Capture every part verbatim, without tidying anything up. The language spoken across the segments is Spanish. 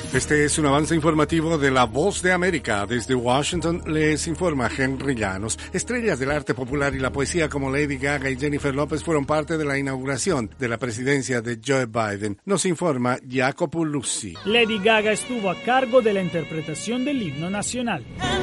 Este es un avance informativo de La Voz de América. Desde Washington les informa Henry Llanos. Estrellas del arte popular y la poesía como Lady Gaga y Jennifer López fueron parte de la inauguración de la presidencia de Joe Biden. Nos informa Jacopo Luzzi. Lady Gaga estuvo a cargo de la interpretación del himno nacional.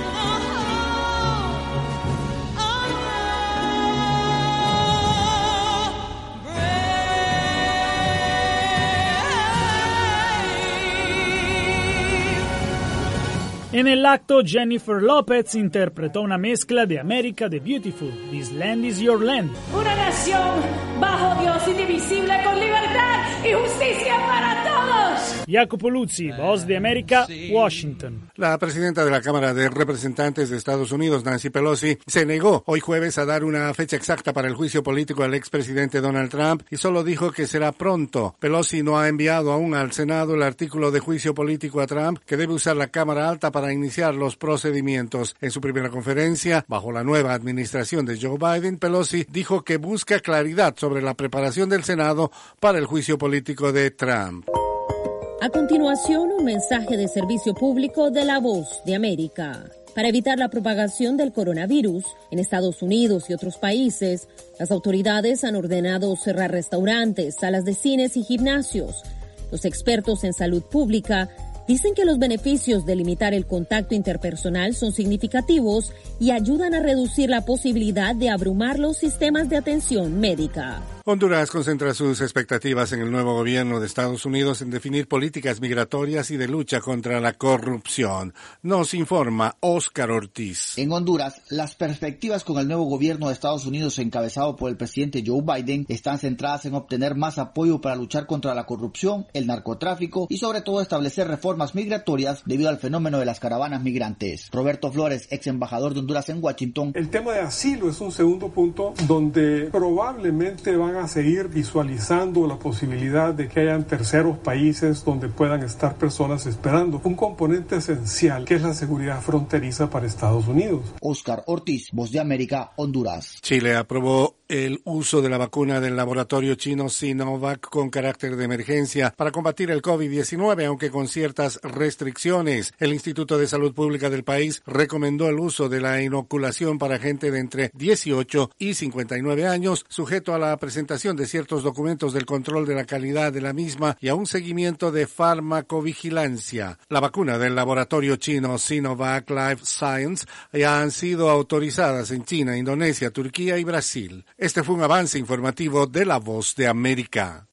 En el acto, Jennifer López interpretó una mezcla de América de Beautiful, This Land is Your Land. Una nación bajo Dios indivisible con libertad y justicia para todos. Jacopo Luzzi, Voz de América, Washington. La presidenta de la Cámara de Representantes de Estados Unidos, Nancy Pelosi, se negó hoy jueves a dar una fecha exacta para el juicio político al expresidente Donald Trump y solo dijo que será pronto. Pelosi no ha enviado aún al Senado el artículo de juicio político a Trump que debe usar la Cámara Alta para iniciar los procedimientos. En su primera conferencia, bajo la nueva administración de Joe Biden, Pelosi dijo que busca claridad sobre la preparación del Senado para el juicio político de Trump. A continuación, un mensaje de servicio público de La Voz de América. Para evitar la propagación del coronavirus en Estados Unidos y otros países, las autoridades han ordenado cerrar restaurantes, salas de cines y gimnasios. Los expertos en salud pública dicen que los beneficios de limitar el contacto interpersonal son significativos y ayudan a reducir la posibilidad de abrumar los sistemas de atención médica. Honduras concentra sus expectativas en el nuevo gobierno de Estados Unidos en definir políticas migratorias y de lucha contra la corrupción. Nos informa Óscar Ortiz. En Honduras, las perspectivas con el nuevo gobierno de Estados Unidos encabezado por el presidente Joe Biden están centradas en obtener más apoyo para luchar contra la corrupción, el narcotráfico y sobre todo establecer reformas migratorias debido al fenómeno de las caravanas migrantes. Roberto Flores, ex embajador de Honduras en Washington. El tema de asilo es un segundo punto donde probablemente van a seguir visualizando la posibilidad de que hayan terceros países donde puedan estar personas esperando. Un componente esencial que es la seguridad fronteriza para Estados Unidos. Óscar Ortiz, Voz de América, Honduras. Chile aprobó el uso de la vacuna del laboratorio chino Sinovac con carácter de emergencia para combatir el COVID diecinueve, aunque con ciertas restricciones. El Instituto de Salud Pública del país recomendó el uso de la inoculación para gente de entre dieciocho y cincuenta y nueve años, sujeto a la presentación de ciertos documentos del control de la calidad de la misma y a un seguimiento de farmacovigilancia. La vacuna del laboratorio chino Sinovac Life Science ya han sido autorizadas en China, Indonesia, Turquía y Brasil. Este fue un avance informativo de La Voz de América.